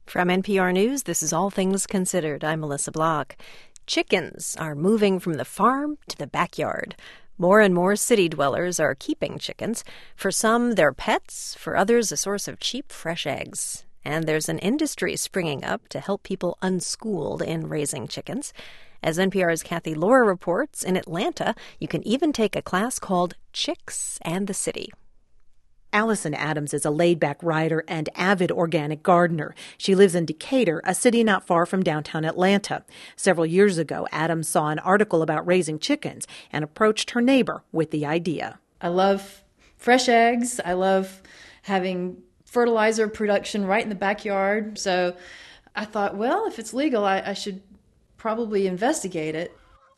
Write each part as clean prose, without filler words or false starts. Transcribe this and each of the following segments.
From NPR News, this is All Things Considered. I'm Melissa Block. Chickens are moving from the farm to the backyard. More and more city dwellers are keeping chickens. For some, they're pets. For others, a source of cheap, fresh eggs. And there's an industry springing up to help people unschooled in raising chickens. As NPR's Kathy Lohr reports, in Atlanta, you can even take a class called Chicks and the City. Allison Adams is a laid-back writer and avid organic gardener. She lives in Decatur, a city not far from downtown Atlanta. Several years ago, Adams saw an article about raising chickens and approached her neighbor with the idea. I love fresh eggs. I love having fertilizer production right in the backyard. So I thought, well, if it's legal, I should probably investigate it.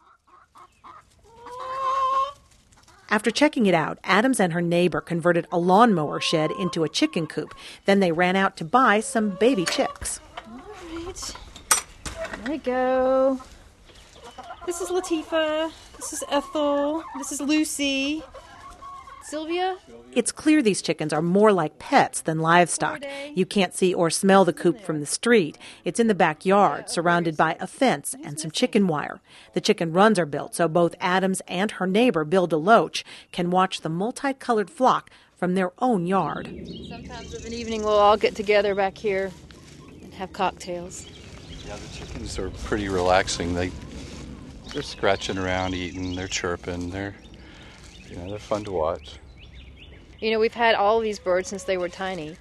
After checking it out, Adams and her neighbor converted a lawnmower shed into a chicken coop. Then they ran out to buy some baby chicks. All right. There we go. This is Latifah. This is Ethel. This is Lucy. Sylvia? It's clear these chickens are more like pets than livestock. You can't see or smell the coop from the street. It's in the backyard, surrounded by a fence and some chicken wire. The chicken runs are built so both Adams and her neighbor, Bill DeLoach, can watch the multicolored flock from their own yard. Sometimes of an evening we'll all get together back here and have cocktails. Yeah, the chickens are pretty relaxing. They're scratching around, eating, they're chirping, they're fun to watch. You know, we've had all of these birds since they were tiny.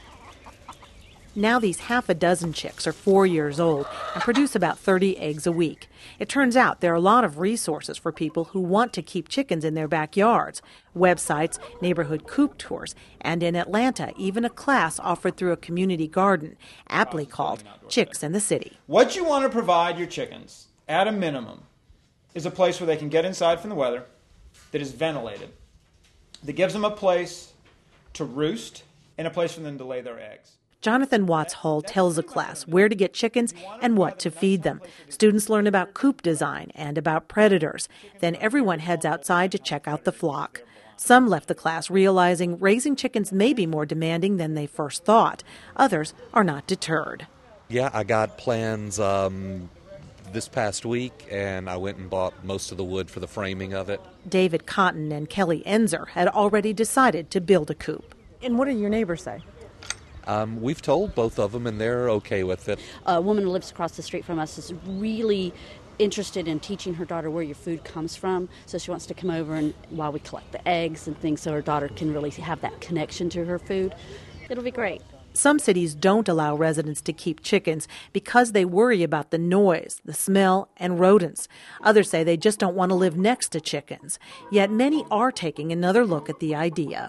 Now these half a dozen chicks are 4 years old and produce about 30 eggs a week. It turns out there are a lot of resources for people who want to keep chickens in their backyards. Websites, neighborhood coop tours, and in Atlanta, even a class offered through a community garden, aptly called Chicks in the City. What you want to provide your chickens, at a minimum, is a place where they can get inside from the weather, that is ventilated, that gives them a place to roost and a place for them to lay their eggs. Jonathan Watts Hull tells the class where to get chickens and what to feed them. Students learn about coop design and about predators. Then everyone heads outside to check out the flock. Some left the class realizing raising chickens may be more demanding than they first thought. Others are not deterred. Yeah, I got plans this past week, and I went and bought most of the wood for the framing of it. David Cotton and Kelly Enzer had already decided to build a coop. And what do your neighbors say? We've told both of them, and they're okay with it. A woman who lives across the street from us is really interested in teaching her daughter where your food comes from, so she wants to come over and while we collect the eggs and things so her daughter can really have that connection to her food. It'll be great. Some cities don't allow residents to keep chickens because they worry about the noise, the smell, and rodents. Others say they just don't want to live next to chickens. Yet many are taking another look at the idea.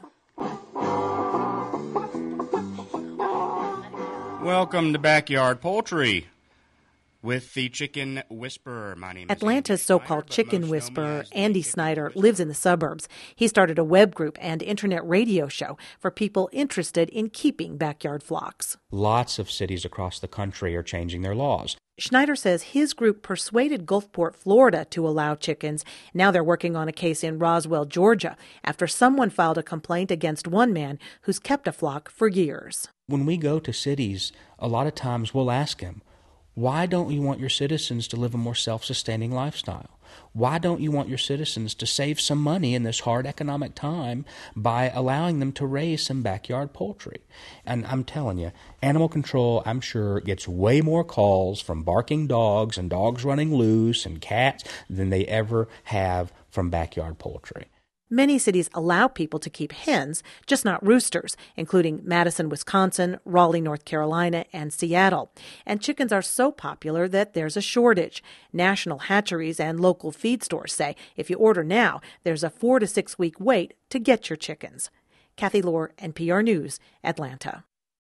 Welcome to Backyard Poultry with the Chicken Whisperer. My name is Atlanta's so-called chicken whisperer, Andy Snyder, lives in the suburbs. He started a web group and internet radio show for people interested in keeping backyard flocks. Lots of cities across the country are changing their laws. Schneider says his group persuaded Gulfport, Florida to allow chickens. Now they're working on a case in Roswell, Georgia, after someone filed a complaint against one man who's kept a flock for years. When we go to cities, a lot of times we'll ask them, why don't you want your citizens to live a more self-sustaining lifestyle? Why don't you want your citizens to save some money in this hard economic time by allowing them to raise some backyard poultry? And I'm telling you, animal control, I'm sure, gets way more calls from barking dogs and dogs running loose and cats than they ever have from backyard poultry. Many cities allow people to keep hens, just not roosters, including Madison, Wisconsin, Raleigh, North Carolina, and Seattle. And chickens are so popular that there's a shortage. National hatcheries and local feed stores say if you order now, there's a 4 to 6 week wait to get your chickens. Kathy Lohr, NPR News, Atlanta.